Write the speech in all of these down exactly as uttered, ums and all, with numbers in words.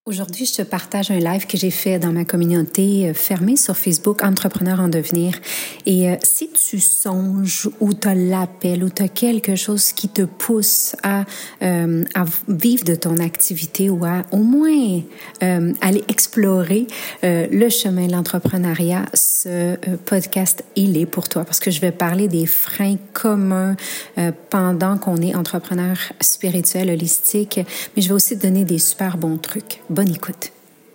Aujourd'hui, je te partage un live que j'ai fait dans ma communauté fermée sur Facebook, Entrepreneurs en devenir. Et euh, si tu songes ou tu as l'appel ou tu as quelque chose qui te pousse à, euh, à vivre de ton activité ou à au moins euh, aller explorer euh, le chemin de l'entrepreneuriat, ce euh, podcast, il est pour toi parce que je vais parler des freins communs euh, pendant qu'on est entrepreneur spirituel, holistique, mais je vais aussi te donner des super bons trucs. Bonne écoute.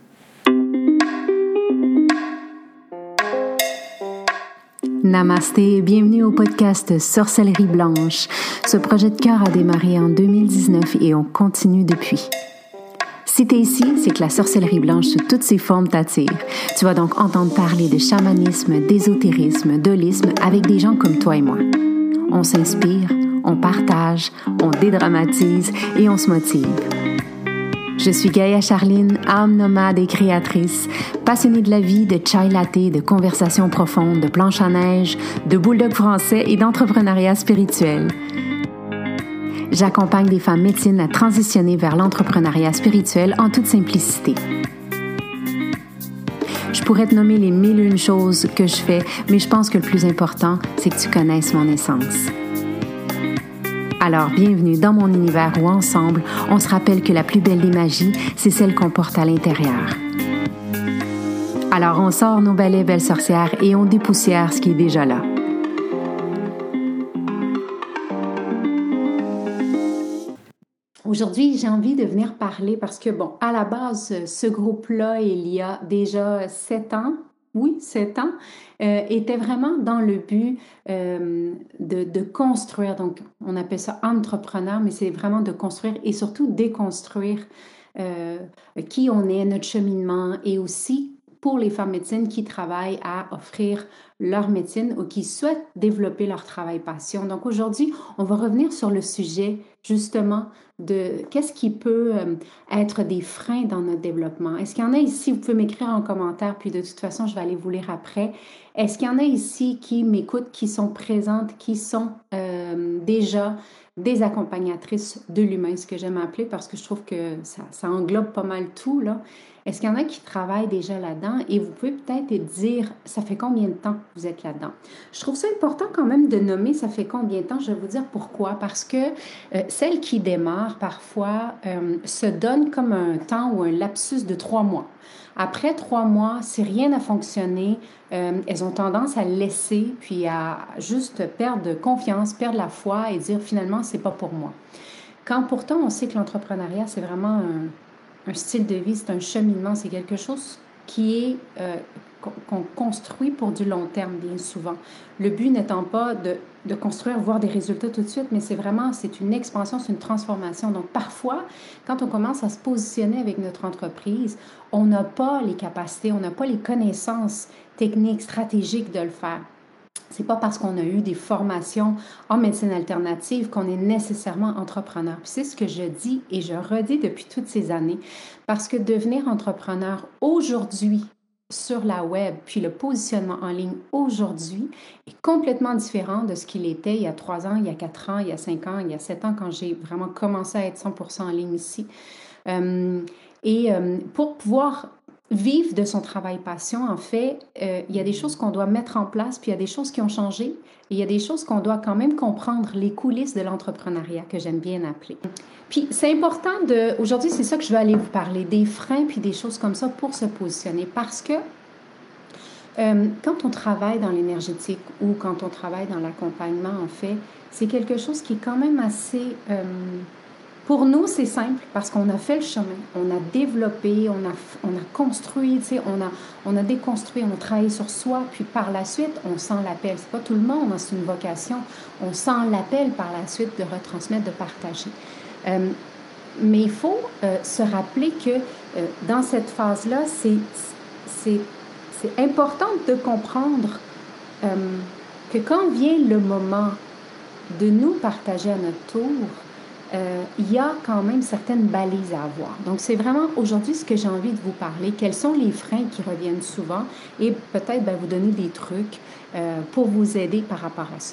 Namasté, bienvenue au podcast Sorcellerie Blanche. Ce projet de cœur a démarré en deux mille dix-neuf et on continue depuis. Si t'es ici, c'est que la sorcellerie blanche sous toutes ses formes t'attire. Tu vas donc entendre parler de chamanisme, d'ésotérisme, d'holisme avec des gens comme toi et moi. On s'inspire, on partage, on dédramatise et on se motive. Je suis Gaïa Charline, âme nomade et créatrice, passionnée de la vie, de chai latte, de conversations profondes, de planches à neige, de bulldog français et d'entrepreneuriat spirituel. J'accompagne des femmes médecines à transitionner vers l'entrepreneuriat spirituel en toute simplicité. Je pourrais te nommer les mille et une choses que je fais, mais je pense que le plus important, c'est que tu connaisses mon essence. Alors, bienvenue dans mon univers où ensemble, on se rappelle que la plus belle des magies, c'est celle qu'on porte à l'intérieur. Alors, on sort nos balais belles sorcières et on dépoussière ce qui est déjà là. Aujourd'hui, j'ai envie de venir parler parce que, bon, à la base, ce groupe-là, il y a déjà sept ans, oui, sept ans, euh, était vraiment dans le but euh, de, de construire. Donc, on appelle ça entrepreneur, mais c'est vraiment de construire et surtout déconstruire euh, qui on est, notre cheminement et aussi pour les femmes médecines qui travaillent à offrir leur médecine ou qui souhaitent développer leur travail passion. Donc aujourd'hui, on va revenir sur le sujet justement de qu'est-ce qui peut euh, être des freins dans notre développement. Est-ce qu'il y en a ici, vous pouvez m'écrire en commentaire, puis de toute façon, je vais aller vous lire après. Est-ce qu'il y en a ici qui m'écoutent, qui sont présentes, qui sont euh, déjà des accompagnatrices de l'humain, ce que j'aime appeler parce que je trouve que ça, ça englobe pas mal tout, là. Est-ce qu'il y en a qui travaillent déjà là-dedans? Et vous pouvez peut-être dire, ça fait combien de temps que vous êtes là-dedans? Je trouve ça important quand même de nommer ça fait combien de temps. Je vais vous dire pourquoi. Parce que euh, celles qui démarrent parfois euh, se donnent comme un temps ou un lapsus de trois mois. Après trois mois, si rien n'a fonctionné, euh, elles ont tendance à laisser, puis à juste perdre confiance, perdre la foi et dire finalement, c'est pas pour moi. Quand pourtant, on sait que l'entrepreneuriat, c'est vraiment un Un style de vie, c'est un cheminement, c'est quelque chose qui est euh, qu'on construit pour du long terme, bien souvent. Le but n'étant pas de, de construire, voir des résultats tout de suite, mais c'est vraiment, c'est une expansion, c'est une transformation. Donc, parfois, quand on commence à se positionner avec notre entreprise, on n'a pas les capacités, on n'a pas les connaissances techniques, stratégiques de le faire. C'est pas parce qu'on a eu des formations en médecine alternative qu'on est nécessairement entrepreneur. Puis c'est ce que je dis et je redis depuis toutes ces années, parce que devenir entrepreneur aujourd'hui sur la web, puis le positionnement en ligne aujourd'hui est complètement différent de ce qu'il était il y a trois ans, il y a quatre ans, il y a cinq ans, il y a sept ans quand j'ai vraiment commencé à être cent pour cent en ligne ici. Euh, et euh, pour pouvoir vivre de son travail passion, en fait, euh, il y a des choses qu'on doit mettre en place, puis il y a des choses qui ont changé, et il y a des choses qu'on doit quand même comprendre, les coulisses de l'entrepreneuriat, que j'aime bien appeler. Puis c'est important de, aujourd'hui, c'est ça que je vais aller vous parler, des freins, puis des choses comme ça pour se positionner, parce que euh, quand on travaille dans l'énergétique ou quand on travaille dans l'accompagnement, en fait, c'est quelque chose qui est quand même assez... Euh, Pour nous, c'est simple parce qu'on a fait le chemin, on a développé, on a, on a construit, tu sais, on a, on a déconstruit, on a travaillé sur soi, puis par la suite, on sent l'appel. C'est pas tout le monde, c'est une vocation. On sent l'appel par la suite de retransmettre, de partager. Euh, mais il faut euh, se rappeler que euh, dans cette phase-là, c'est, c'est, c'est important de comprendre euh, que quand vient le moment de nous partager à notre tour, Euh, il y a quand même certaines balises à avoir. Donc, c'est vraiment aujourd'hui ce que j'ai envie de vous parler. Quels sont les freins qui reviennent souvent et peut-être ben, vous donner des trucs euh, pour vous aider par rapport à ça.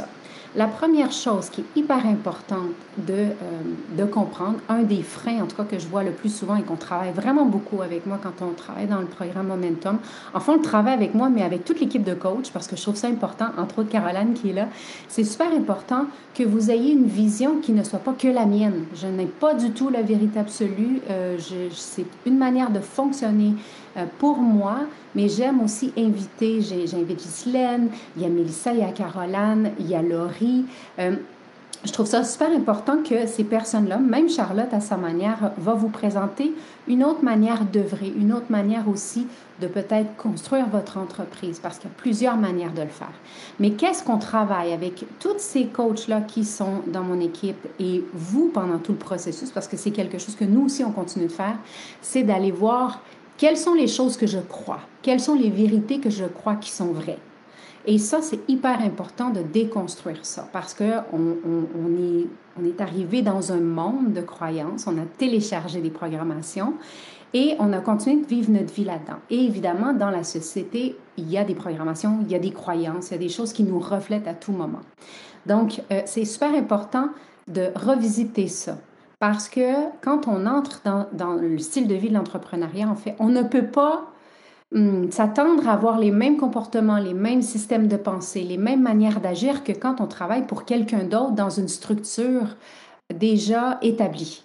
La première chose qui est hyper importante de, euh, de comprendre, un des freins en tout cas que je vois le plus souvent et qu'on travaille vraiment beaucoup avec moi quand on travaille dans le programme Momentum, enfin on le travaille avec moi mais avec toute l'équipe de coach parce que je trouve ça important, entre autres Caroline qui est là, c'est super important que vous ayez une vision qui ne soit pas que la mienne. Je n'ai pas du tout la vérité absolue, euh, je, c'est une manière de fonctionner euh, pour moi, mais j'aime aussi inviter, j'ai, j'invite Ghislaine, il y a Mélissa, il y a Caroline, il y a Laurie. Euh, je trouve ça super important que ces personnes-là, même Charlotte à sa manière, va vous présenter une autre manière d'œuvrer, une autre manière aussi de peut-être construire votre entreprise, parce qu'il y a plusieurs manières de le faire. Mais qu'est-ce qu'on travaille avec tous ces coachs-là qui sont dans mon équipe et vous pendant tout le processus, parce que c'est quelque chose que nous aussi on continue de faire, c'est d'aller voir quelles sont les choses que je crois, quelles sont les vérités que je crois qui sont vraies. Et ça, c'est hyper important de déconstruire ça parce qu'on on, on est, on est arrivé dans un monde de croyances, on a téléchargé des programmations et on a continué de vivre notre vie là-dedans. Et évidemment, dans la société, il y a des programmations, il y a des croyances, il y a des choses qui nous reflètent à tout moment. Donc, euh, c'est super important de revisiter ça. Parce que quand on entre dans, dans le style de vie de l'entrepreneuriat, en fait, on ne peut pas hum, s'attendre à avoir les mêmes comportements, les mêmes systèmes de pensée, les mêmes manières d'agir que quand on travaille pour quelqu'un d'autre dans une structure déjà établie.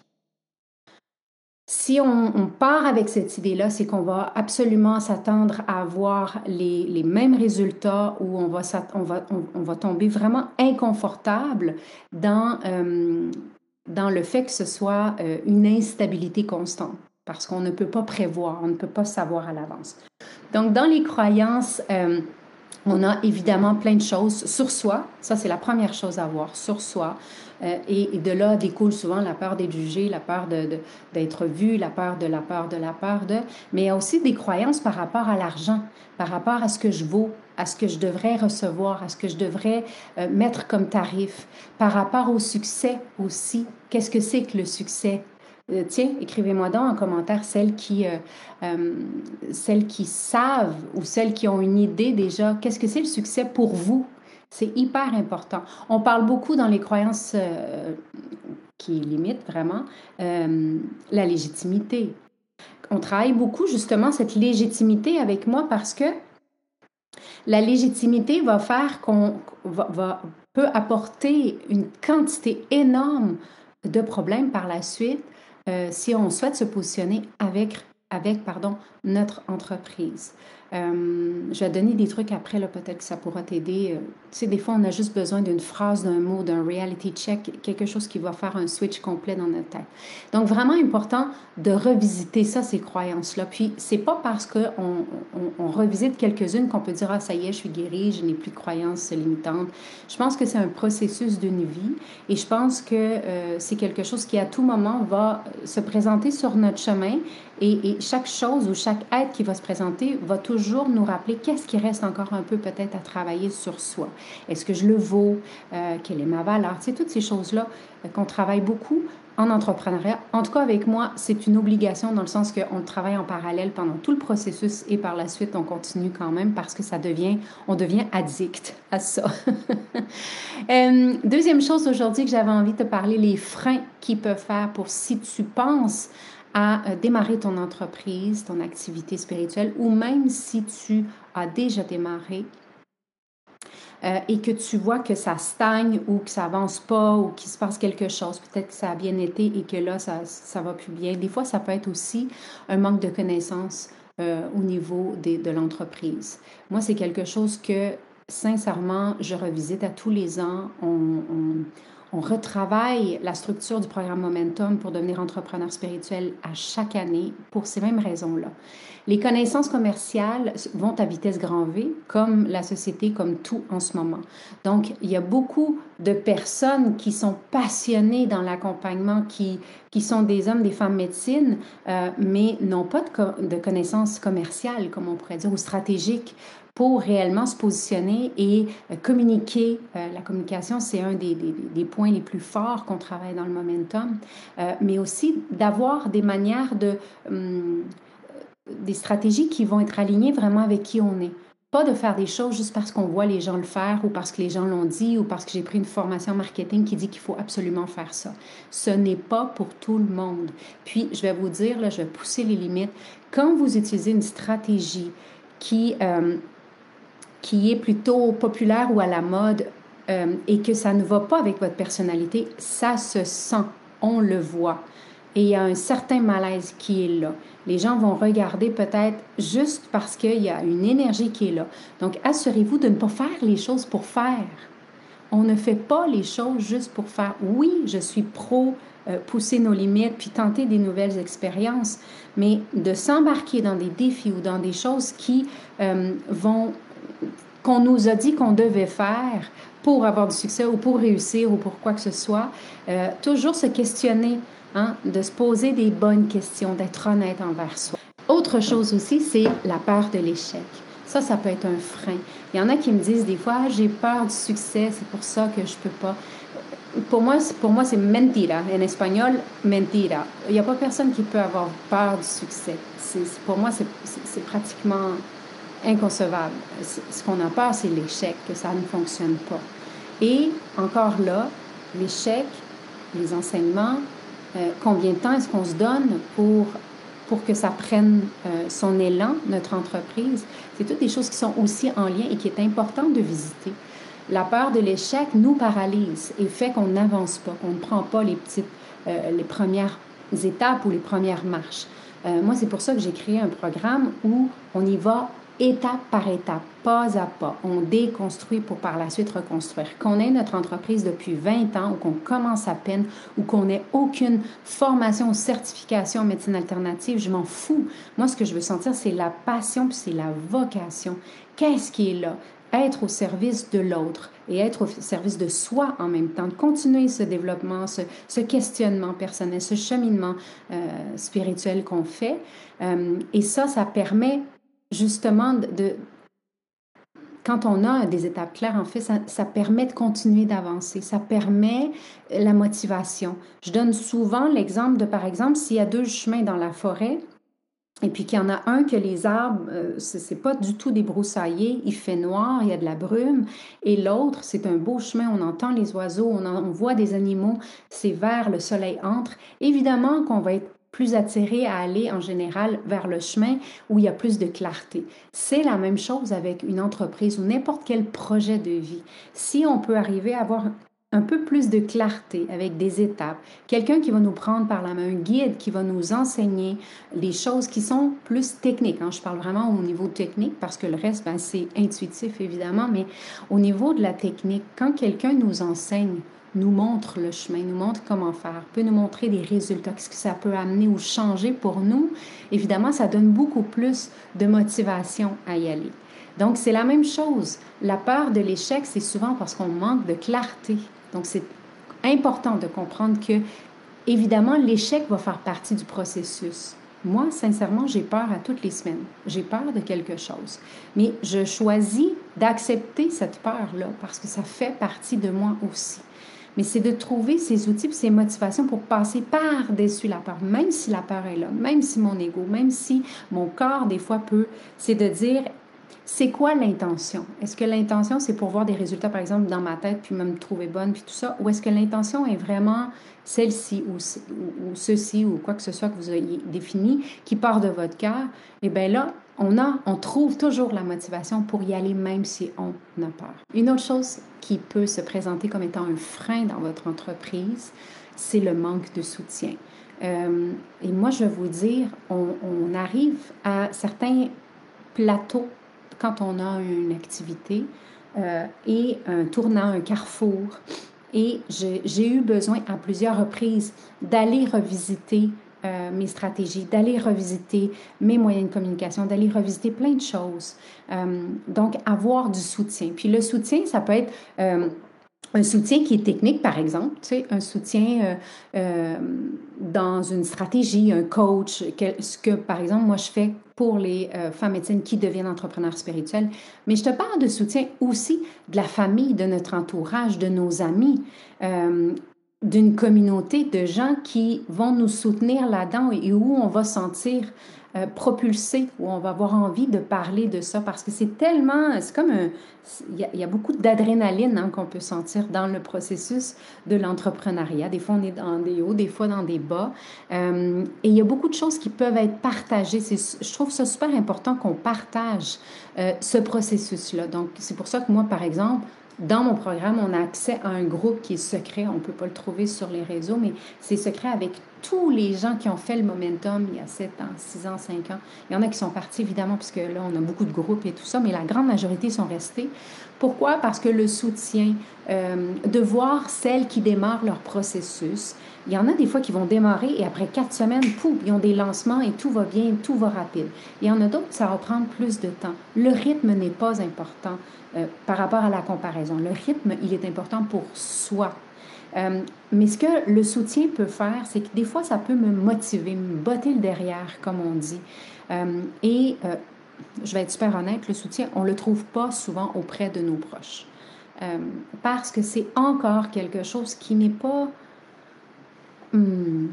Si on, on part avec cette idée-là, c'est qu'on va absolument s'attendre à avoir les, les mêmes résultats ou on va, on va, on, on va tomber vraiment inconfortable dans, euh, dans le fait que ce soit euh, une instabilité constante parce qu'on ne peut pas prévoir, on ne peut pas savoir à l'avance. Donc, dans les croyances, euh, on a évidemment plein de choses sur soi. Ça, c'est la première chose à voir, sur soi. Euh, et, et de là découle souvent la peur d'être jugé, la peur de, de, d'être vu, la peur de la peur de la peur de... Mais il y a aussi des croyances par rapport à l'argent, par rapport à ce que je vaux, à ce que je devrais recevoir, à ce que je devrais euh, mettre comme tarif, par rapport au succès aussi. Qu'est-ce que c'est que le succès? Euh, tiens, écrivez-moi donc en commentaire celles qui, euh, euh, celles qui savent ou celles qui ont une idée déjà, qu'est-ce que c'est le succès pour vous? C'est hyper important. On parle beaucoup dans les croyances euh, qui limitent vraiment euh, la légitimité. On travaille beaucoup justement cette légitimité avec moi parce que la légitimité va faire qu'on va, va, peut apporter une quantité énorme de problèmes par la suite euh, si on souhaite se positionner avec, avec pardon, notre entreprise. Euh, je vais te donner des trucs après, là, peut-être que ça pourra t'aider. Euh, tu sais, des fois, on a juste besoin d'une phrase, d'un mot, d'un reality check, quelque chose qui va faire un switch complet dans notre tête. Donc, vraiment important de revisiter ça, ces croyances-là. Puis, c'est pas parce qu'on on, on revisite quelques-unes qu'on peut dire « Ah, ça y est, je suis guérie, je n'ai plus de croyances limitantes. » Je pense que c'est un processus d'une vie et je pense que euh, c'est quelque chose qui, à tout moment, va se présenter sur notre chemin et, et chaque chose ou chaque être qui va se présenter va toujours nous rappeler qu'est-ce qui reste encore un peu peut-être à travailler sur soi. Est-ce que je le vaux? Euh, quelle est ma valeur? Tu sais, toutes ces choses-là euh, qu'on travaille beaucoup en entrepreneuriat. En tout cas, avec moi, c'est une obligation dans le sens qu'on travaille en parallèle pendant tout le processus et par la suite, on continue quand même parce que ça devient, on devient addict à ça. euh, deuxième chose aujourd'hui que j'avais envie de te parler, les freins qu'ils peuvent faire pour si tu penses à démarrer ton entreprise, ton activité spirituelle, ou même si tu as déjà démarré euh, et que tu vois que ça stagne ou que ça avance pas ou qu'il se passe quelque chose, peut-être que ça a bien été et que là, ça ça va plus bien. Des fois, ça peut être aussi un manque de connaissances euh, au niveau des, de l'entreprise. Moi, c'est quelque chose que, sincèrement, je revisite à tous les ans. On, on, on retravaille la structure du programme Momentum pour devenir entrepreneur spirituel à chaque année pour ces mêmes raisons-là. Les connaissances commerciales vont à vitesse grand V, comme la société, comme tout en ce moment. Donc, il y a beaucoup de personnes qui sont passionnées dans l'accompagnement, qui, qui sont des hommes, des femmes médecine, euh, mais n'ont pas de, co- de connaissances commerciales, comme on pourrait dire, ou stratégiques pour réellement se positionner et euh, communiquer. Euh, la communication, c'est un des, des, des points les plus forts qu'on travaille dans le momentum, euh, mais aussi d'avoir des manières de... Hum, des stratégies qui vont être alignées vraiment avec qui on est. pas de faire des choses juste parce qu'on voit les gens le faire ou parce que les gens l'ont dit ou parce que j'ai pris une formation marketing qui dit qu'il faut absolument faire ça. Ce n'est pas pour tout le monde. Puis, je vais vous dire, là, je vais pousser les limites. Quand vous utilisez une stratégie qui, euh, qui est plutôt populaire ou à la mode euh, et que ça ne va pas avec votre personnalité, ça se sent, on le voit. Et il y a un certain malaise qui est là. Les gens vont regarder peut-être juste parce qu'il y a une énergie qui est là. Donc, assurez-vous de ne pas faire les choses pour faire. On ne fait pas les choses juste pour faire. Oui, je suis pro euh, pousser nos limites puis tenter des nouvelles expériences, mais de s'embarquer dans des défis ou dans des choses qui euh, vont, qu'on nous a dit qu'on devait faire pour avoir du succès ou pour réussir ou pour quoi que ce soit, euh, toujours se questionner, hein, de se poser des bonnes questions, d'être honnête envers soi. Autre chose aussi, c'est la peur de l'échec. Ça, ça peut être un frein. Il y en a qui me disent des fois, ah, j'ai peur du succès, c'est pour ça que je peux pas. Pour moi, pour moi, c'est mentira. En espagnol, mentira. Il n'y a pas personne qui peut avoir peur du succès. C'est, pour moi, c'est, c'est, c'est pratiquement inconcevable. Ce qu'on a peur, c'est l'échec, que ça ne fonctionne pas. Et encore là, l'échec, les enseignements, euh, combien de temps est-ce qu'on se donne pour, pour que ça prenne euh, son élan, notre entreprise? C'est toutes des choses qui sont aussi en lien et qui est important de visiter. La peur de l'échec nous paralyse et fait qu'on n'avance pas, qu'on ne prend pas les petites, euh, les premières étapes ou les premières marches. Euh, moi, c'est pour ça que j'ai créé un programme où on y va étape par étape, pas à pas. On déconstruit pour par la suite reconstruire. Qu'on ait notre entreprise depuis vingt ans ou qu'on commence à peine ou qu'on n'ait aucune formation ou certification en médecine alternative, je m'en fous. Moi, ce que je veux sentir, c'est la passion puis c'est la vocation. Qu'est-ce qui est là? Être au service de l'autre et être au service de soi en même temps, de continuer ce développement, ce, ce questionnement personnel, ce cheminement euh, spirituel qu'on fait. Euh, et ça, ça permet justement de, de quand on a des étapes claires, en fait, ça, ça permet de continuer d'avancer, ça permet la motivation. Je donne souvent l'exemple de, par exemple, s'il y a deux chemins dans la forêt, et puis qu'il y en a un que les arbres, euh, c'est pas du tout débroussaillé, il fait noir, il y a de la brume, et l'autre, c'est un beau chemin, on entend les oiseaux, on, en, on voit des animaux, c'est vert, le soleil entre. Évidemment qu'on va être plus attiré à aller en général vers le chemin où il y a plus de clarté. C'est la même chose avec une entreprise ou n'importe quel projet de vie. Si on peut arriver à avoir un peu plus de clarté avec des étapes, quelqu'un qui va nous prendre par la main, un guide qui va nous enseigner les choses qui sont plus techniques. Hein. Je parle vraiment au niveau technique parce que le reste, ben, c'est intuitif évidemment, mais au niveau de la technique, quand quelqu'un nous enseigne, nous montre le chemin, nous montre comment faire, peut nous montrer des résultats, qu'est-ce que ça peut amener ou changer pour nous, évidemment, ça donne beaucoup plus de motivation à y aller. Donc, c'est la même chose. La peur de l'échec, c'est souvent parce qu'on manque de clarté. Donc, c'est important de comprendre que, évidemment, l'échec va faire partie du processus. Moi, sincèrement, j'ai peur à toutes les semaines. J'ai peur de quelque chose. Mais je choisis d'accepter cette peur-là parce que ça fait partie de moi aussi. Mais c'est de trouver ces outils et ces motivations pour passer par-dessus la peur, même si la peur est là, même si mon ego, même si mon corps, des fois, peut, c'est de dire, c'est quoi l'intention? Est-ce que l'intention, c'est pour voir des résultats, par exemple, dans ma tête, puis me trouver bonne, puis tout ça, ou est-ce que l'intention est vraiment celle-ci ou, ou, ou ceci ou quoi que ce soit que vous ayez défini, qui part de votre cœur? Eh bien là, on, a, on trouve toujours la motivation pour y aller même si on a peur. Une autre chose qui peut se présenter comme étant un frein dans votre entreprise, c'est le manque de soutien. Euh, et moi, je vais vous dire, on, on arrive à certains plateaux quand on a une activité euh, et un tournant, un carrefour. Et j'ai, j'ai eu besoin à plusieurs reprises d'aller revisiter Euh, mes stratégies, d'aller revisiter mes moyens de communication, d'aller revisiter plein de choses. Euh, donc, avoir du soutien. Puis le soutien, ça peut être euh, un soutien qui est technique, par exemple, tu sais, un soutien euh, euh, dans une stratégie, un coach, quel, ce que, par exemple, moi, je fais pour les euh, femmes médecines qui deviennent entrepreneurs spirituels. Mais je te parle de soutien aussi de la famille, de notre entourage, de nos amis. Euh, d'une communauté de gens qui vont nous soutenir là-dedans et où on va sentir euh, propulsé, où on va avoir envie de parler de ça parce que c'est tellement, c'est comme un, il y, a, il y a beaucoup d'adrénaline hein, qu'on peut sentir dans le processus de l'entrepreneuriat. Des fois, on est dans des hauts, des fois dans des bas. Euh, et il y a beaucoup de choses qui peuvent être partagées. C'est, je trouve ça super important qu'on partage euh, ce processus-là. Donc, c'est pour ça que moi, par exemple, dans mon programme, on a accès à un groupe qui est secret. On ne peut pas le trouver sur les réseaux, mais c'est secret avec tous les gens qui ont fait le momentum il y a sept ans, six ans, cinq ans. Il y en a qui sont partis, évidemment, puisque là, on a beaucoup de groupes et tout ça, mais la grande majorité sont restés. Pourquoi? Parce que le soutien, euh, de voir celles qui démarrent leur processus, il y en a des fois qui vont démarrer et après quatre semaines, pouf, ils ont des lancements et tout va bien, tout va rapide. Il y en a d'autres, ça va prendre plus de temps. Le rythme n'est pas important euh, par rapport à la comparaison. Le rythme, il est important pour soi. Euh, mais ce que le soutien peut faire, c'est que des fois, ça peut me motiver, me botter le derrière, comme on dit. Euh, et euh, je vais être super honnête, le soutien, on ne le trouve pas souvent auprès de nos proches. Euh, parce que c'est encore quelque chose qui n'est pas hum,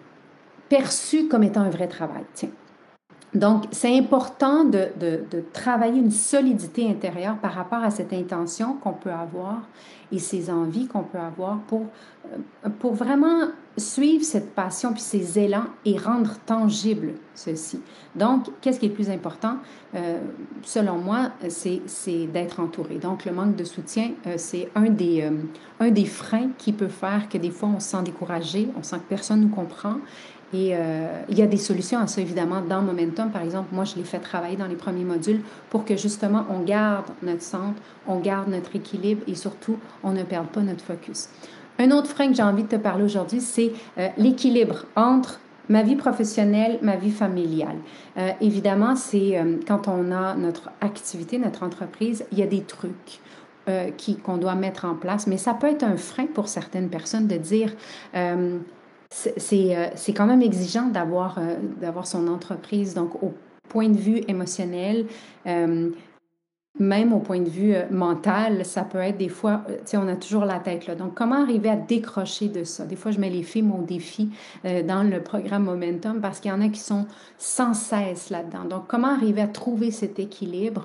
perçu comme étant un vrai travail. Tiens. Donc, c'est important de, de, de travailler une solidité intérieure par rapport à cette intention qu'on peut avoir et ces envies qu'on peut avoir pour, pour vraiment suivre cette passion puis ces élans et rendre tangible ceci. Donc, qu'est-ce qui est le plus important? Euh, selon moi, c'est, c'est d'être entouré. Donc, le manque de soutien, euh, c'est un des, euh, un des freins qui peut faire que des fois, on se sent découragé, on sent que personne ne nous comprend. Et euh, il y a des solutions à ça, évidemment, dans Momentum. Par exemple, moi, je l'ai fait travailler dans les premiers modules pour que, justement, on garde notre centre, on garde notre équilibre et surtout, on ne perde pas notre focus. Un autre frein que j'ai envie de te parler aujourd'hui, c'est euh, l'équilibre entre ma vie professionnelle, ma vie familiale. Euh, évidemment, c'est euh, quand on a notre activité, notre entreprise, il y a des trucs euh, qui, qu'on doit mettre en place, mais ça peut être un frein pour certaines personnes de dire... Euh, c'est, euh, c'est quand même exigeant d'avoir, euh, d'avoir son entreprise. Donc, au point de vue émotionnel, euh, même au point de vue euh, mental, ça peut être des fois, tu sais, on a toujours la tête là. Donc, comment arriver à décrocher de ça? Des fois, je mets les filles mon défi euh, dans le programme Momentum parce qu'il y en a qui sont sans cesse là-dedans. Donc, comment arriver à trouver cet équilibre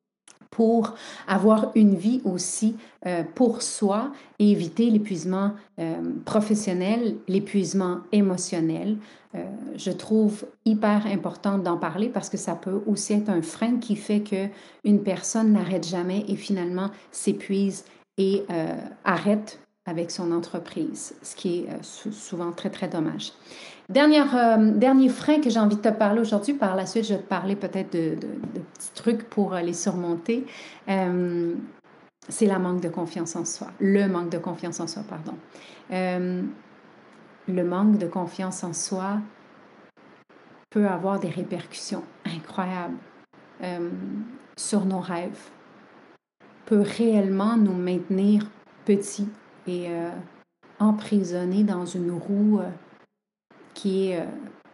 pour avoir une vie aussi euh, pour soi et éviter l'épuisement euh, professionnel, l'épuisement émotionnel. Euh, je trouve hyper important d'en parler parce que ça peut aussi être un frein qui fait qu'une personne n'arrête jamais et finalement s'épuise et euh, arrête avec son entreprise, ce qui est euh, souvent très, très dommage. Dernière, euh, dernier frein que j'ai envie de te parler aujourd'hui. Par la suite, je vais te parler peut-être de, de, de petits trucs pour les surmonter. Euh, c'est la manque de confiance en soi. Le manque de confiance en soi, pardon. Euh, le manque de confiance en soi peut avoir des répercussions incroyables euh, sur nos rêves, peut réellement nous maintenir petits et euh, emprisonnés dans une roue euh, qui est... Euh,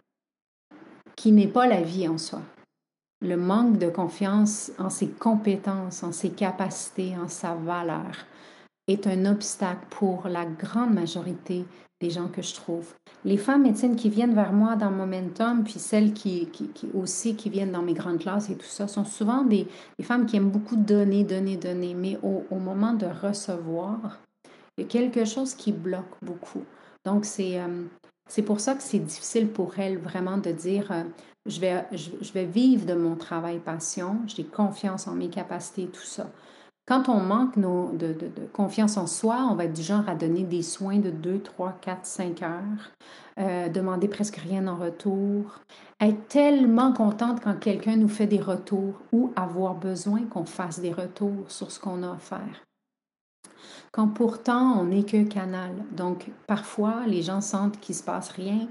qui n'est pas la vie en soi. Le manque de confiance en ses compétences, en ses capacités, en sa valeur est un obstacle pour la grande majorité des gens que je trouve. Les femmes médecines qui viennent vers moi dans Momentum, puis celles qui, qui, qui aussi qui viennent dans mes grandes classes et tout ça, sont souvent des, des femmes qui aiment beaucoup donner, donner, donner, mais au, au moment de recevoir, il y a quelque chose qui bloque beaucoup. Donc, c'est... Euh, c'est pour ça que c'est difficile pour elles vraiment de dire euh, je, vais, je, je vais vivre de mon travail passion, j'ai confiance en mes capacités, tout ça. Quand on manque nos, de, de, de confiance en soi, on va être du genre à donner des soins de deux, trois, quatre, cinq heures, euh, demander presque rien en retour, être tellement contente quand quelqu'un nous fait des retours ou avoir besoin qu'on fasse des retours sur ce qu'on a à faire. Quand pourtant on n'est que canal. Donc parfois les gens sentent qu'il ne se passe rien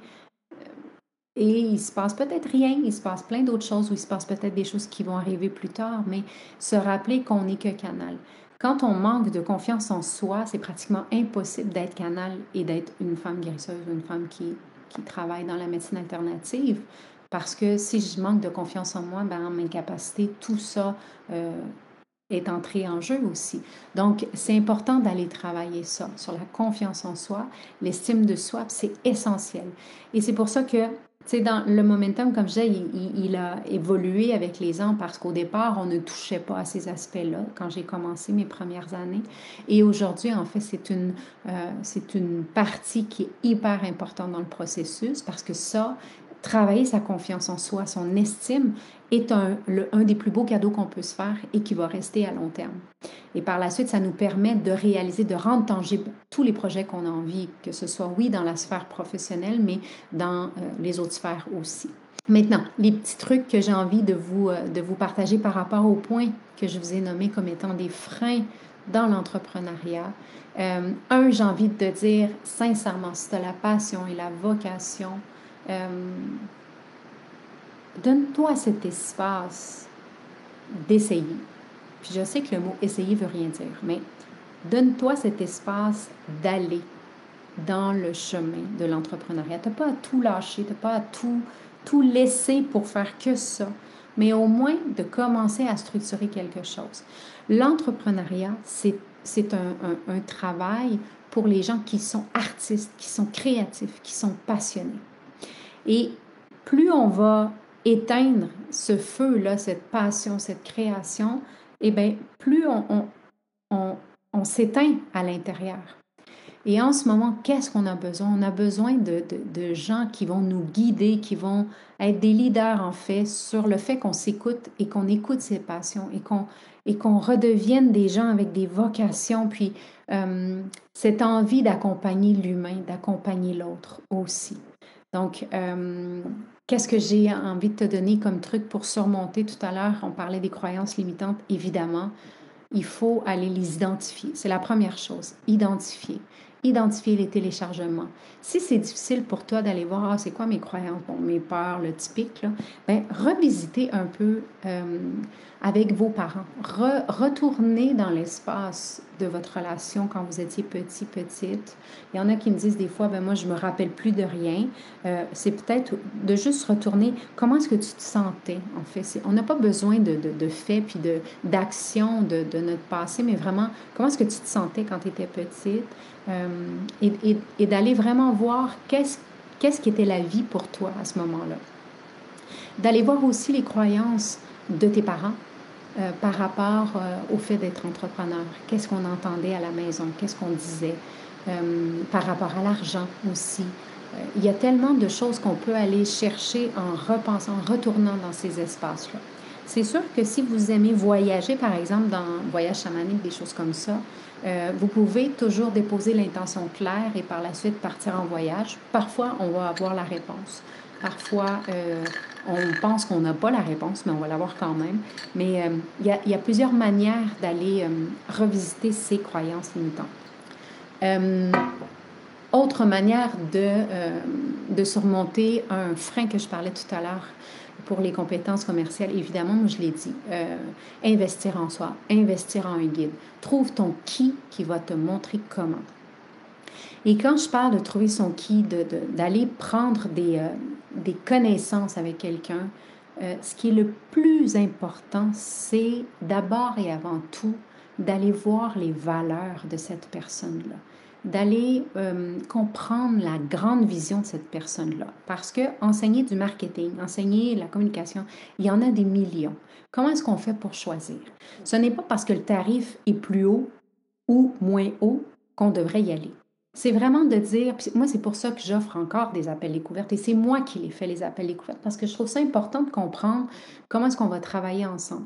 et il se passe peut-être rien, il se passe plein d'autres choses ou il se passe peut-être des choses qui vont arriver plus tard, mais se rappeler qu'on n'est que canal. Quand on manque de confiance en soi, c'est pratiquement impossible d'être canal et d'être une femme guérisseuse ou une femme qui, qui travaille dans la médecine alternative. Parce que si je manque de confiance en moi, ben, en mes capacités, tout ça, euh, est entré en jeu aussi. Donc, c'est important d'aller travailler ça, sur la confiance en soi, l'estime de soi, c'est essentiel. Et c'est pour ça que, tu sais, dans le momentum, comme je disais, il, il, il a évolué avec les ans parce qu'au départ, on ne touchait pas à ces aspects-là quand j'ai commencé mes premières années. Et aujourd'hui, en fait, c'est une, euh, c'est une partie qui est hyper importante dans le processus parce que ça, travailler sa confiance en soi, son estime, est un, le, un des plus beaux cadeaux qu'on peut se faire et qui va rester à long terme. Et par la suite, ça nous permet de réaliser, de rendre tangibles tous les projets qu'on a envie, que ce soit, oui, dans la sphère professionnelle, mais dans euh, les autres sphères aussi. Maintenant, les petits trucs que j'ai envie de vous, euh, de vous partager par rapport aux points que je vous ai nommés comme étant des freins dans l'entrepreneuriat. Euh, un, j'ai envie de te dire, sincèrement, si tu as la passion et la vocation, euh, donne-toi cet espace d'essayer. Puis je sais que le mot essayer veut rien dire, mais donne-toi cet espace d'aller dans le chemin de l'entrepreneuriat. Tu n'as pas à tout lâcher, tu n'as pas à tout, tout laisser pour faire que ça, mais au moins de commencer à structurer quelque chose. L'entrepreneuriat, c'est, c'est un, un, un travail pour les gens qui sont artistes, qui sont créatifs, qui sont passionnés. Et plus on va éteindre ce feu-là, cette passion, cette création, eh bien, plus on, on, on, on s'éteint à l'intérieur. Et en ce moment, qu'est-ce qu'on a besoin? On a besoin de, de, de gens qui vont nous guider, qui vont être des leaders, en fait, sur le fait qu'on s'écoute et qu'on écoute ses passions et qu'on, et qu'on redevienne des gens avec des vocations, puis euh, cette envie d'accompagner l'humain, d'accompagner l'autre aussi. Donc, euh, qu'est-ce que j'ai envie de te donner comme truc pour surmonter? Tout à l'heure, on parlait des croyances limitantes, évidemment. Il faut aller les identifier. C'est la première chose, identifier. Identifier les téléchargements. Si c'est difficile pour toi d'aller voir, ah, c'est quoi mes croyances, bon, mes peurs, le typique, là, bien, revisitez un peu euh, avec vos parents. Re, retournez dans l'espace de votre relation quand vous étiez petit, petite. Il y en a qui me disent des fois, ben moi, je ne me rappelle plus de rien. Euh, c'est peut-être de juste retourner, comment est-ce que tu te sentais, en fait. C'est, on n'a pas besoin de, de, de faits puis de, d'actions de, de notre passé, mais vraiment, comment est-ce que tu te sentais quand tu étais petite? Euh, et, et, et d'aller vraiment voir qu'est-ce, qu'est-ce qui était la vie pour toi à ce moment-là. D'aller voir aussi les croyances de tes parents euh, par rapport euh, au fait d'être entrepreneur. Qu'est-ce qu'on entendait à la maison? Qu'est-ce qu'on disait? Euh, par rapport à l'argent aussi. Euh, il y a tellement de choses qu'on peut aller chercher en repensant, en retournant dans ces espaces-là. C'est sûr que si vous aimez voyager, par exemple, dans voyage chamanique, des choses comme ça, euh, vous pouvez toujours déposer l'intention claire et par la suite partir en voyage. Parfois, on va avoir la réponse. Parfois, euh, on pense qu'on n'a pas la réponse, mais on va l'avoir quand même. Mais euh, il y a, il y a plusieurs manières d'aller euh, revisiter ces croyances limitantes. Euh, autre manière de, euh, de surmonter un frein que je parlais tout à l'heure pour les compétences commerciales, évidemment, moi je l'ai dit, euh, investir en soi, investir en un guide. Trouve ton qui qui va te montrer comment. Et quand je parle de trouver son qui, de, de, d'aller prendre des, euh, des connaissances avec quelqu'un, euh, ce qui est le plus important, c'est d'abord et avant tout d'aller voir les valeurs de cette personne-là, d'aller euh, comprendre la grande vision de cette personne-là. Parce que enseigner du marketing, enseigner la communication, il y en a des millions. Comment est-ce qu'on fait pour choisir? Ce n'est pas parce que le tarif est plus haut ou moins haut qu'on devrait y aller. C'est vraiment de dire, puis moi c'est pour ça que j'offre encore des appels découvertes et c'est moi qui les fais les appels découvertes parce que je trouve ça important de comprendre comment est-ce qu'on va travailler ensemble.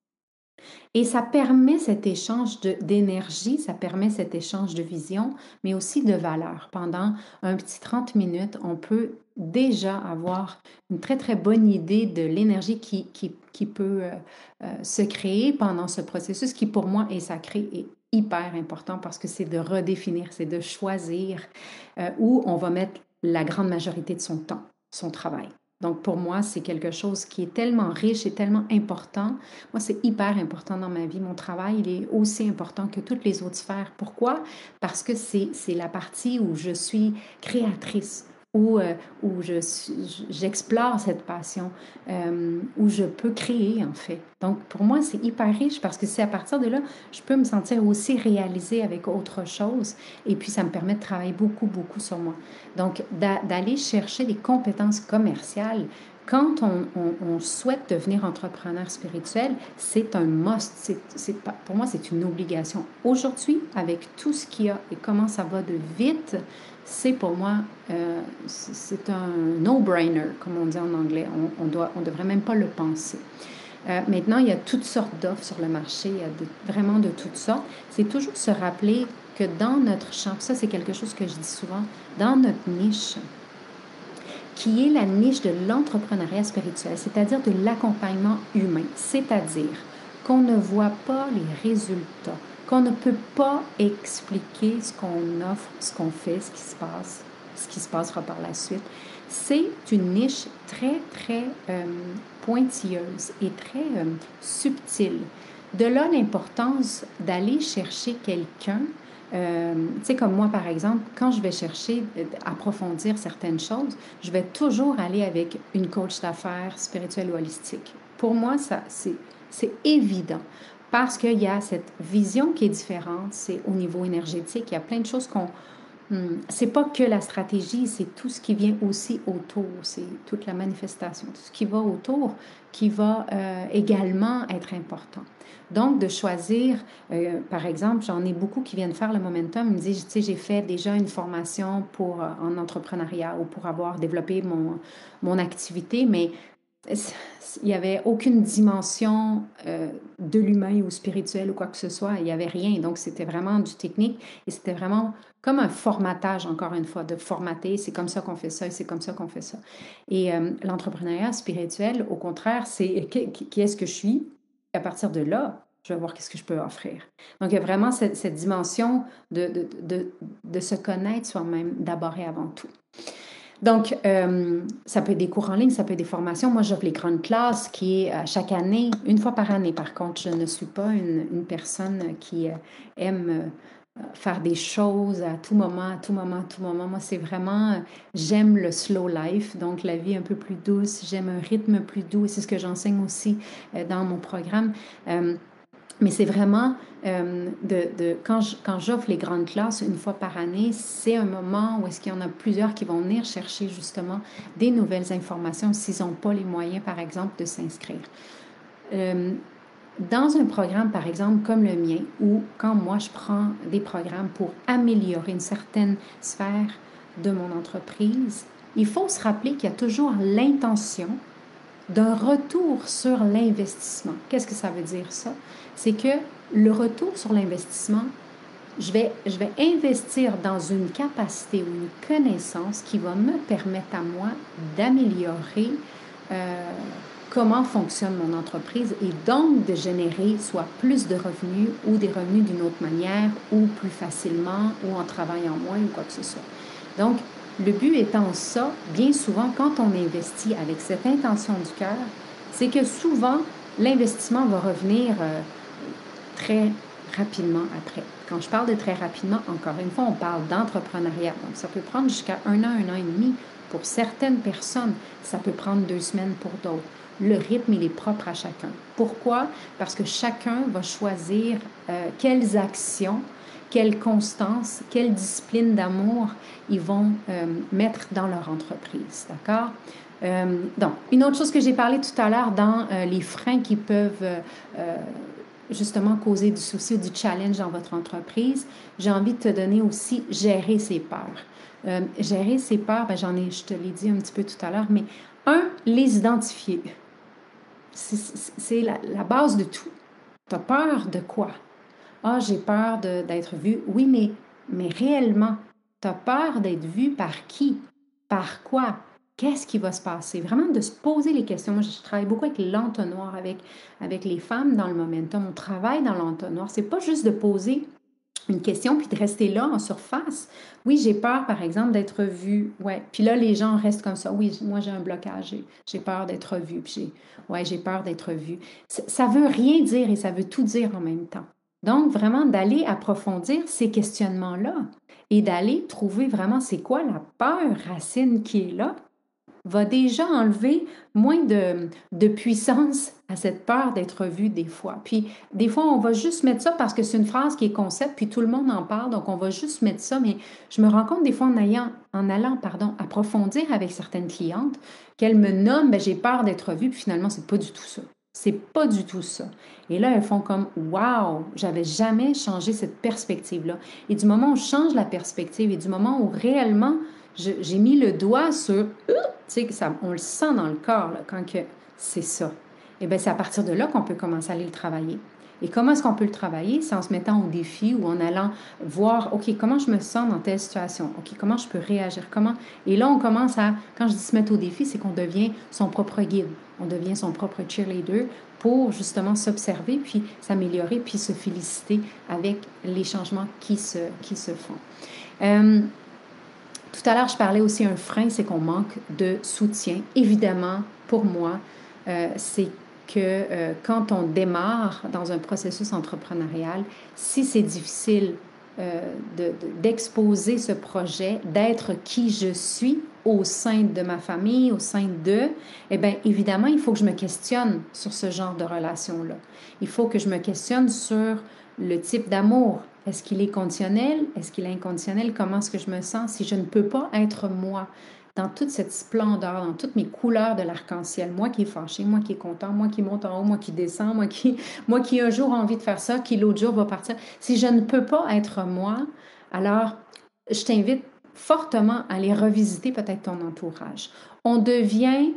Et ça permet cet échange de, d'énergie, ça permet cet échange de vision, mais aussi de valeur. Pendant un petit trente minutes, on peut déjà avoir une très, très bonne idée de l'énergie qui, qui, qui peut euh, euh, se créer pendant ce processus qui, pour moi, est sacré et hyper important parce que c'est de redéfinir, c'est de choisir euh, où on va mettre la grande majorité de son temps, son travail. Donc, pour moi, c'est quelque chose qui est tellement riche et tellement important. Moi, c'est hyper important dans ma vie. Mon travail, il est aussi important que toutes les autres sphères. Pourquoi? Parce que c'est, c'est la partie où je suis créatrice, où, euh, où je suis- j'explore cette passion, euh, où je peux créer en fait. Donc pour moi, c'est hyper riche parce que c'est à partir de là, je peux me sentir aussi réalisée avec autre chose et puis ça me permet de travailler beaucoup, beaucoup sur moi. Donc d'a- d'aller chercher des compétences commerciales. Quand on, on- on souhaite devenir entrepreneur spirituel, c'est un must. C'est, c'est pas- pour moi, c'est une obligation. Aujourd'hui, avec tout ce qu'il y a et comment ça va de vite, c'est pour moi, euh, c'est un no-brainer, comme on dit en anglais. On, on doit, on devrait même pas le penser. Euh, maintenant, il y a toutes sortes d'offres sur le marché, il y a de, vraiment de toutes sortes. C'est toujours se rappeler que dans notre champ, ça c'est quelque chose que je dis souvent, dans notre niche, qui est la niche de l'entrepreneuriat spirituel, c'est-à-dire de l'accompagnement humain, c'est-à-dire qu'on ne voit pas les résultats, qu'on ne peut pas expliquer ce qu'on offre, ce qu'on fait, ce qui se passe, ce qui se passera par la suite. C'est une niche très, très euh, pointilleuse et très euh, subtile. De là l'importance d'aller chercher quelqu'un euh, tu sais, comme moi, par exemple, quand je vais chercher à approfondir certaines choses, je vais toujours aller avec une coach d'affaires spirituelle ou holistique. Pour moi, ça, c'est, c'est évident parce qu'il y a cette vision qui est différente, c'est au niveau énergétique, il y a plein de choses qu'on... Hum, c'est pas que la stratégie, c'est tout ce qui vient aussi autour, c'est toute la manifestation, tout ce qui va autour qui va euh, également être important. Donc, de choisir, euh, par exemple, j'en ai beaucoup qui viennent faire le momentum, ils me disent, tu sais, j'ai fait déjà une formation pour, euh, en entrepreneuriat ou pour avoir développé mon, mon activité, mais il n'y avait aucune dimension euh, de l'humain ou spirituel ou quoi que ce soit, il n'y avait rien. Donc, c'était vraiment du technique et c'était vraiment comme un formatage, encore une fois, de formater, c'est comme ça qu'on fait ça et c'est comme ça qu'on fait ça. Et euh, l'entrepreneuriat spirituel, au contraire, c'est qui, qui est-ce que je suis? À partir de là, je vais voir qu'est-ce que je peux offrir. Donc, il y a vraiment cette, cette dimension de, de, de, de se connaître soi-même d'abord et avant tout. Donc, euh, ça peut être des cours en ligne, ça peut être des formations. Moi, j'offre les grandes classes qui est à chaque année, une fois par année. Par contre, je ne suis pas une, une personne qui euh, aime euh, faire des choses à tout moment, à tout moment, à tout moment. Moi, c'est vraiment, euh, j'aime le slow life, donc la vie un peu plus douce. J'aime un rythme plus doux et c'est ce que j'enseigne aussi euh, dans mon programme. Euh, mais c'est vraiment, euh, de, de, quand, je, quand j'offre les grandes classes une fois par année, c'est un moment où est-ce qu'il y en a plusieurs qui vont venir chercher justement des nouvelles informations s'ils n'ont pas les moyens, par exemple, de s'inscrire. Euh, dans un programme, par exemple, comme le mien, où quand moi je prends des programmes pour améliorer une certaine sphère de mon entreprise, il faut se rappeler qu'il y a toujours l'intention d'un retour sur l'investissement. Qu'est-ce que ça veut dire ça? C'est que le retour sur l'investissement, je vais, je vais investir dans une capacité ou une connaissance qui va me permettre à moi d'améliorer euh, comment fonctionne mon entreprise et donc de générer soit plus de revenus ou des revenus d'une autre manière ou plus facilement ou en travaillant moins ou quoi que ce soit. Donc, le but étant ça, bien souvent, quand on investit avec cette intention du cœur, c'est que souvent, l'investissement va revenir euh, très rapidement après. Quand je parle de très rapidement, encore une fois, on parle d'entrepreneuriat. Donc, ça peut prendre jusqu'à un an, un an et demi pour certaines personnes. Ça peut prendre deux semaines pour d'autres. Le rythme, il est propre à chacun. Pourquoi? Parce que chacun va choisir euh, quelles actions, quelle constance, quelle discipline d'amour ils vont euh, mettre dans leur entreprise. D'accord? Euh, donc, une autre chose que j'ai parlé tout à l'heure dans euh, les freins qui peuvent euh, justement causer du souci ou du challenge dans votre entreprise, j'ai envie de te donner aussi gérer ses peurs. Euh, gérer ses peurs, ben j'en ai, je te l'ai dit un petit peu tout à l'heure, mais un, les identifier. C'est, c'est la, la base de tout. Tu as peur de quoi? Ah, j'ai peur de, d'être vu. Oui, mais, mais réellement, tu as peur d'être vu par qui? Par quoi? Qu'est-ce qui va se passer? Vraiment de se poser les questions. Moi, je travaille beaucoup avec l'entonnoir, avec, avec les femmes dans le momentum. On travaille dans l'entonnoir. C'est pas juste de poser une question puis de rester là en surface. Oui, j'ai peur, par exemple, d'être vue. Ouais. Puis là, les gens restent comme ça. Oui, moi, j'ai un blocage. J'ai, j'ai peur d'être vue. Puis j'ai, ouais, j'ai peur d'être vue. Ça, ça veut rien dire et ça veut tout dire en même temps. Donc, vraiment d'aller approfondir ces questionnements-là et d'aller trouver vraiment c'est quoi la peur racine qui est là, va déjà enlever moins de, de puissance à cette peur d'être vu des fois. Puis, des fois, on va juste mettre ça parce que c'est une phrase qui est concept, puis tout le monde en parle, donc on va juste mettre ça, mais je me rends compte des fois en, ayant, en allant pardon, approfondir avec certaines clientes qu'elles me nomment, ben, j'ai peur d'être vue, puis finalement, c'est pas du tout ça. C'est pas du tout ça. Et là, elles font comme wow, j'avais jamais changé cette perspective-là. Et du moment où je change la perspective et du moment où réellement j'ai mis le doigt sur, tu sais, ça, on le sent dans le corps là, quand que c'est ça. Et bien, c'est à partir de là qu'on peut commencer à aller le travailler. Et comment est-ce qu'on peut le travailler? C'est en se mettant au défi ou en allant voir, OK, comment je me sens dans telle situation? OK, comment je peux réagir? Comment? Et là, on commence à, quand je dis se mettre au défi, c'est qu'on devient son propre guide. On devient son propre cheerleader pour justement s'observer, puis s'améliorer, puis se féliciter avec les changements qui se, qui se font. Euh, Tout à l'heure, je parlais aussi un frein, c'est qu'on manque de soutien. Évidemment, pour moi, euh, c'est que euh, quand on démarre dans un processus entrepreneurial, si c'est difficile euh, de, de, d'exposer ce projet, d'être qui je suis au sein de ma famille, au sein d'eux, eh bien, évidemment, il faut que je me questionne sur ce genre de relation-là. Il faut que je me questionne sur le type d'amour. Est-ce qu'il est conditionnel? Est-ce qu'il est inconditionnel? Comment est-ce que je me sens si je ne peux pas être moi dans toute cette splendeur, dans toutes mes couleurs de l'arc-en-ciel? Moi qui est fâché, moi qui est content, moi qui monte en haut, moi qui descend, moi qui, moi qui un jour a envie de faire ça, qui l'autre jour va partir. Si je ne peux pas être moi, alors je t'invite fortement à aller revisiter peut-être ton entourage. On devient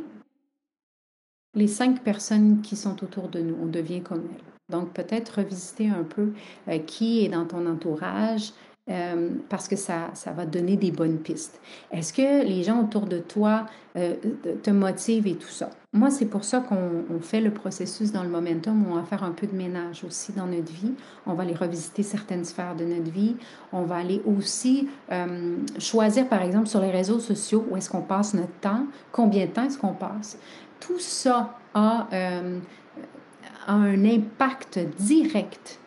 les cinq personnes qui sont autour de nous, on devient comme elles. Donc, peut-être revisiter un peu euh, qui est dans ton entourage euh, parce que ça, ça va donner des bonnes pistes. Est-ce que les gens autour de toi euh, te motivent et tout ça? Moi, c'est pour ça qu'on on fait le processus dans le momentum où on va faire un peu de ménage aussi dans notre vie. On va aller revisiter certaines sphères de notre vie. On va aller aussi euh, choisir, par exemple, sur les réseaux sociaux, où est-ce qu'on passe notre temps, combien de temps est-ce qu'on passe. Tout ça a, euh, a un impact direct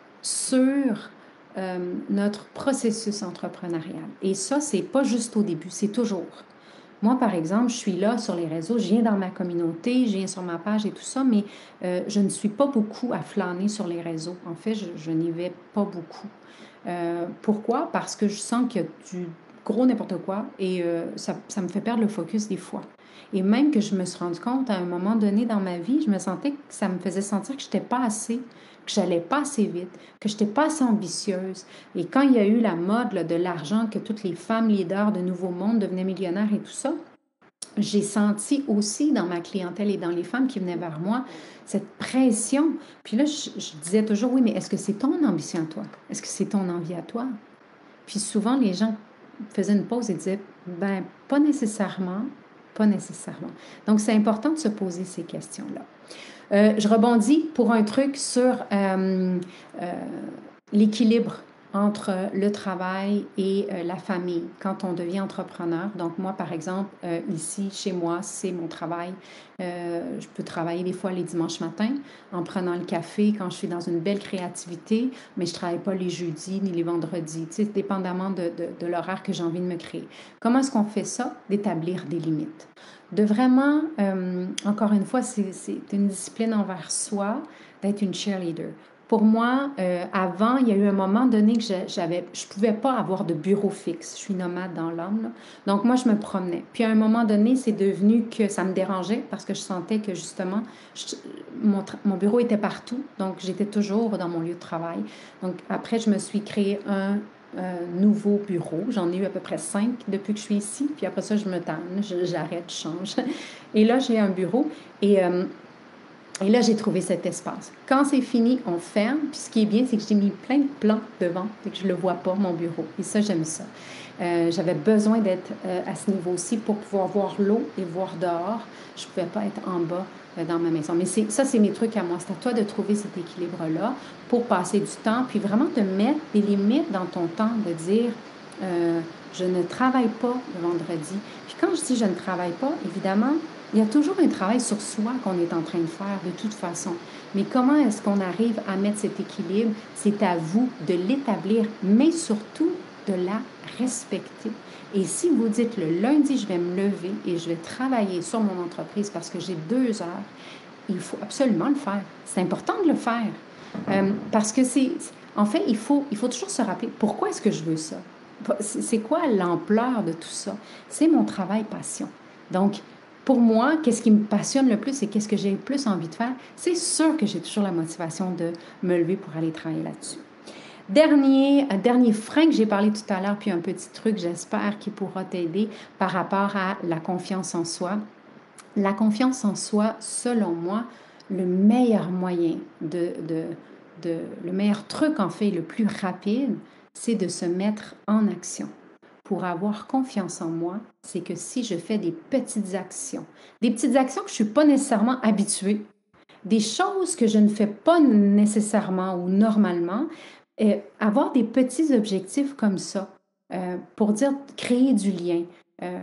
sur euh, notre processus entrepreneurial. Et ça, c'est pas juste au début, c'est toujours. Moi, par exemple, je suis là sur les réseaux, je viens dans ma communauté, je viens sur ma page et tout ça, mais euh, je ne suis pas beaucoup à flâner sur les réseaux. En fait, je, je n'y vais pas beaucoup. Euh, pourquoi? Parce que je sens qu'il y a du gros n'importe quoi et euh, ça, ça me fait perdre le focus des fois. Et même que je me suis rendu compte à un moment donné dans ma vie, je me sentais que ça me faisait sentir que je n'étais pas assez, que j'allais pas assez vite, que je n'étais pas assez ambitieuse. Et quand il y a eu la mode là, de l'argent, que toutes les femmes leaders de Nouveau Monde devenaient millionnaires et tout ça, j'ai senti aussi dans ma clientèle et dans les femmes qui venaient vers moi cette pression. Puis là, je, je disais toujours, oui, mais est-ce que c'est ton ambition à toi? Est-ce que c'est ton envie à toi? Puis souvent, les gens faisaient une pause et disaient, ben, pas nécessairement, pas nécessairement. Donc, c'est important de se poser ces questions-là. Euh, je rebondis pour un truc sur euh, euh, l'équilibre entre le travail et euh, la famille quand on devient entrepreneur. Donc moi, par exemple, euh, ici, chez moi, c'est mon travail. Euh, je peux travailler des fois les dimanches matins en prenant le café quand je suis dans une belle créativité, mais je ne travaille pas les jeudis ni les vendredis, tu sais, dépendamment de, de, de l'horaire que j'ai envie de me créer. Comment est-ce qu'on fait ça? D'établir des limites. De vraiment, euh, encore une fois, c'est, c'est une discipline envers soi, d'être une cheerleader. Pour moi, euh, avant, il y a eu un moment donné que j'avais, je ne pouvais pas avoir de bureau fixe. Je suis nomade dans l'âme, là. Donc, moi, je me promenais. Puis, à un moment donné, c'est devenu que ça me dérangeait parce que je sentais que, justement, je, mon, mon bureau était partout. Donc, j'étais toujours dans mon lieu de travail. Donc, après, je me suis créé un euh, nouveau bureau. J'en ai eu à peu près cinq depuis que je suis ici. Puis après ça, je me tanne, j'arrête, je change. Et là, j'ai un bureau. Et... Euh, Et là, j'ai trouvé cet espace. Quand c'est fini, on ferme. Puis ce qui est bien, c'est que j'ai mis plein de plans devant, et que je ne le vois pas, mon bureau. Et ça, j'aime ça. Euh, j'avais besoin d'être euh, à ce niveau-ci pour pouvoir voir l'eau et voir dehors. Je ne pouvais pas être en bas euh, dans ma maison. Mais c'est, ça, c'est mes trucs à moi. C'est à toi de trouver cet équilibre-là pour passer du temps, puis vraiment te mettre des limites dans ton temps, de dire euh, je ne travaille pas le vendredi. Puis quand je dis je ne travaille pas, évidemment, Il y a toujours un travail sur soi qu'on est en train de faire de toute façon. Mais comment est-ce qu'on arrive à mettre cet équilibre? C'est à vous de l'établir, mais surtout de la respecter. Et si vous dites le lundi, je vais me lever et je vais travailler sur mon entreprise parce que j'ai deux heures, il faut absolument le faire. C'est important de le faire. Euh, parce que c'est... En fait, il faut, il faut toujours se rappeler pourquoi est-ce que je veux ça? C'est quoi l'ampleur de tout ça? C'est mon travail passion. Donc, pour moi, qu'est-ce qui me passionne le plus et qu'est-ce que j'ai le plus envie de faire? C'est sûr que j'ai toujours la motivation de me lever pour aller travailler là-dessus. Dernier, dernier frein que j'ai parlé tout à l'heure, puis un petit truc, j'espère, qui pourra t'aider par rapport à la confiance en soi. La confiance en soi, selon moi, le meilleur moyen, de, de, de, le meilleur truc en fait, le plus rapide, c'est de se mettre en action. Pour avoir confiance en moi, c'est que si je fais des petites actions, des petites actions que je ne suis pas nécessairement habituée, des choses que je ne fais pas nécessairement ou normalement, euh, avoir des petits objectifs comme ça, euh, pour dire, créer du lien, euh,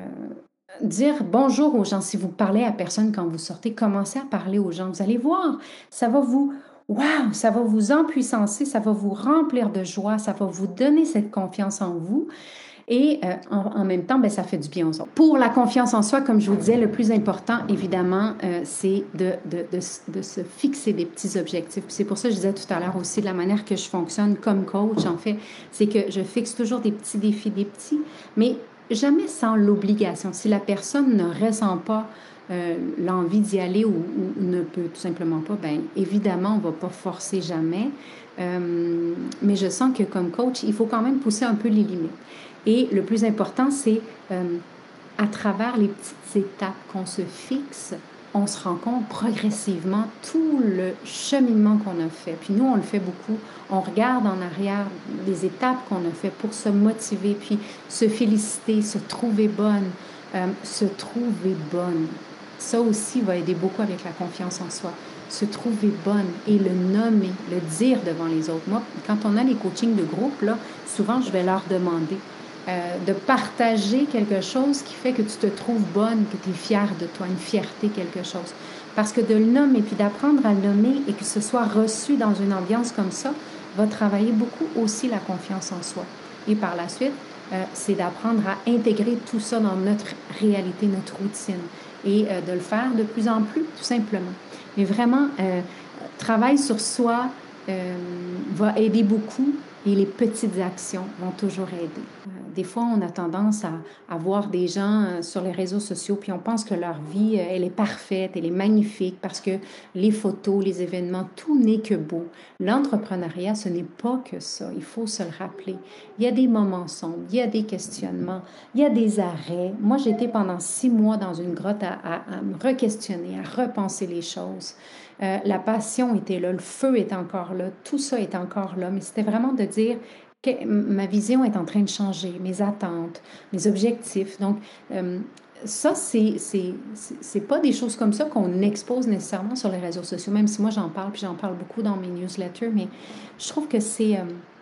dire bonjour aux gens. Si vous parlez à personne quand vous sortez, commencez à parler aux gens. Vous allez voir, ça va vous, waouh, ça va vous empuissancer, ça va vous remplir de joie, ça va vous donner cette confiance en vous. Et euh, en, en même temps, ben, ça fait du bien aux autres. Pour la confiance en soi, comme je vous disais, le plus important, évidemment, euh, c'est de, de, de, de se fixer des petits objectifs. C'est pour ça que je disais tout à l'heure aussi, de la manière que je fonctionne comme coach, en fait, c'est que je fixe toujours des petits défis, des petits, mais jamais sans l'obligation. Si la personne ne ressent pas euh, l'envie d'y aller ou, ou ne peut tout simplement pas, bien évidemment, on ne va pas forcer jamais. Euh, mais je sens que comme coach, il faut quand même pousser un peu les limites. Et le plus important, c'est euh, à travers les petites étapes qu'on se fixe, on se rend compte progressivement tout le cheminement qu'on a fait. Puis nous, on le fait beaucoup. On regarde en arrière les étapes qu'on a fait pour se motiver, puis se féliciter, se trouver bonne, euh, se trouver bonne. Ça aussi va aider beaucoup avec la confiance en soi. Se trouver bonne et le nommer, le dire devant les autres. Moi, quand on a les coachings de groupe, là, souvent, je vais leur demander euh, de partager quelque chose qui fait que tu te trouves bonne, que tu es fière de toi, une fierté, quelque chose. Parce que de le nommer, puis d'apprendre à le nommer et que ce soit reçu dans une ambiance comme ça, va travailler beaucoup aussi la confiance en soi. Et par la suite, euh, c'est d'apprendre à intégrer tout ça dans notre réalité, notre routine. Et euh, de le faire de plus en plus, tout simplement. Mais vraiment, euh, travail sur soi euh, va aider beaucoup et les petites actions vont toujours aider. Euh, des fois, on a tendance à, à voir des gens euh, sur les réseaux sociaux puis on pense que leur vie, euh, elle est parfaite, elle est magnifique parce que les photos, les événements, tout n'est que beau. L'entrepreneuriat, ce n'est pas que ça. Il faut se le rappeler. Il y a des moments sombres, il y a des questionnements, il y a des arrêts. Moi, j'ai été pendant six mois dans une grotte à, à, à me re-questionner, à repenser les choses. Euh, la passion était là, le feu est encore là, tout ça est encore là, mais c'était vraiment de dire que ma vision est en train de changer, mes attentes, mes objectifs. Donc, euh, ça, c'est, c'est, c'est pas des choses comme ça qu'on expose nécessairement sur les réseaux sociaux, même si moi j'en parle, puis j'en parle beaucoup dans mes newsletters, mais je trouve que c'est... Euh,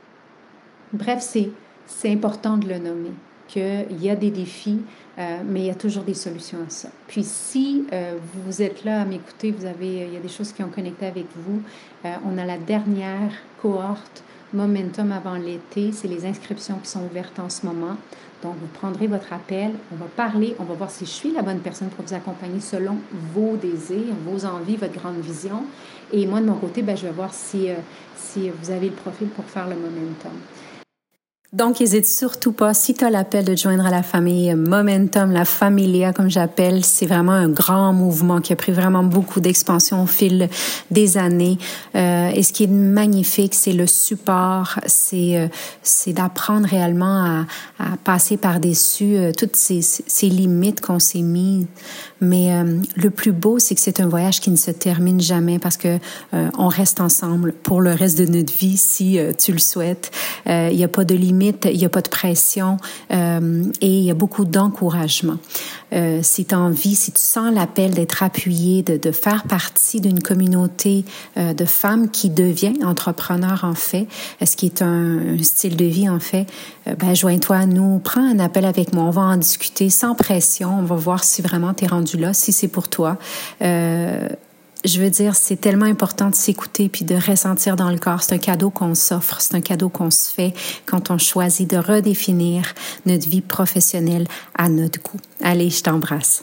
bref, c'est, c'est important de le nommer, qu'il y a des défis, euh, mais il y a toujours des solutions à ça. Puis si euh, vous êtes là à m'écouter, vous avez, il y a des choses qui ont connecté avec vous. Euh, on a la dernière cohorte Momentum avant l'été. C'est les inscriptions qui sont ouvertes en ce moment. Donc, vous prendrez votre appel, on va parler, on va voir si je suis la bonne personne pour vous accompagner selon vos désirs, vos envies, votre grande vision. Et moi, de mon côté, ben, je vais voir si, euh, si vous avez le profil pour faire le Momentum. Donc, n'hésite surtout pas, si tu as l'appel de te joindre à la famille Momentum, la Familia, comme j'appelle, c'est vraiment un grand mouvement qui a pris vraiment beaucoup d'expansion au fil des années. Euh, et ce qui est magnifique, c'est le support, c'est euh, c'est d'apprendre réellement à, à passer par-dessus euh, toutes ces, ces limites qu'on s'est mises. Mais euh, le plus beau, c'est que c'est un voyage qui ne se termine jamais parce que euh, on reste ensemble pour le reste de notre vie si euh, tu le souhaites. Il euh, n'y a pas de limite. limite, il n'y a pas de pression euh, et il y a beaucoup d'encouragement. Euh, si tu as envie, si tu sens l'appel d'être appuyé, de, de faire partie d'une communauté euh, de femmes qui devient entrepreneur en fait, ce qui est un, un style de vie en fait, euh, ben joins-toi à nous, prends un appel avec moi, on va en discuter sans pression, on va voir si vraiment tu es rendu là, si c'est pour toi. Euh, Je veux dire, c'est tellement important de s'écouter puis de ressentir dans le corps. C'est un cadeau qu'on s'offre, c'est un cadeau qu'on se fait quand on choisit de redéfinir notre vie professionnelle à notre goût. Allez, je t'embrasse.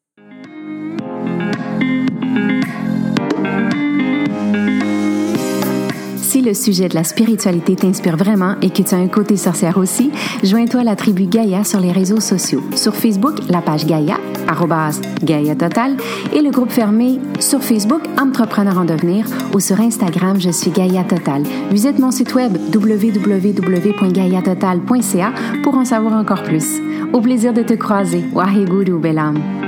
Si le sujet de la spiritualité t'inspire vraiment et que tu as un côté sorcière aussi, joins-toi à la tribu Gaïa sur les réseaux sociaux. Sur Facebook, la page Gaïa, arrobase Gaïa Total, et le groupe fermé sur Facebook, Entrepreneur en devenir, ou sur Instagram, je suis Gaïa Total. Visite mon site web w w w point gaia total point c a pour en savoir encore plus. Au plaisir de te croiser. Waheguru, belle âme.